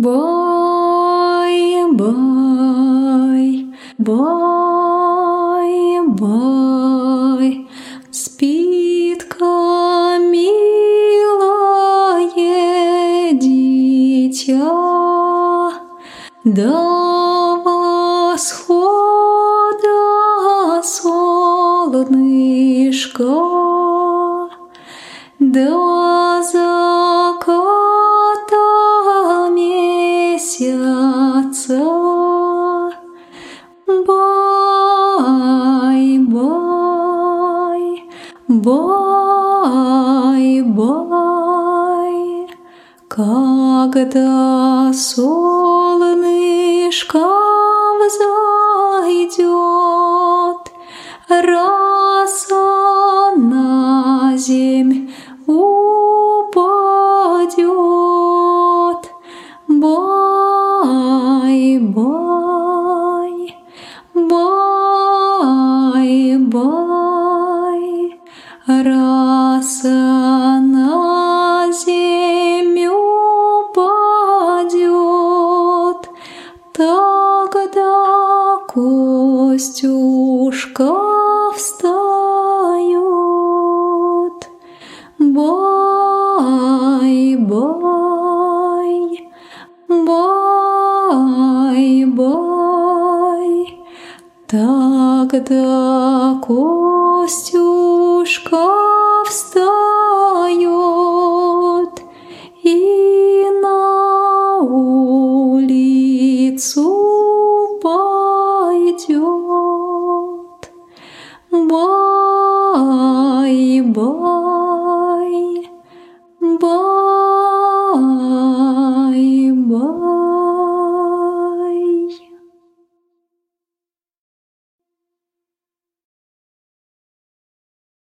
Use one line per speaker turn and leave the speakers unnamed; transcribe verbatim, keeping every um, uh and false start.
Бай, бай, бай, бай, спит-ка милое дитя до восхода солнышка, до заката месяца. Бай, бай, бай, бай, когда солнышко взойдет, роса на земь упадет. Бай, бай, бай, бай, роса на землю упадет, тогда Костюшка встает. Бай, бай, бай, бай, тогда Костюшка встает и на улицу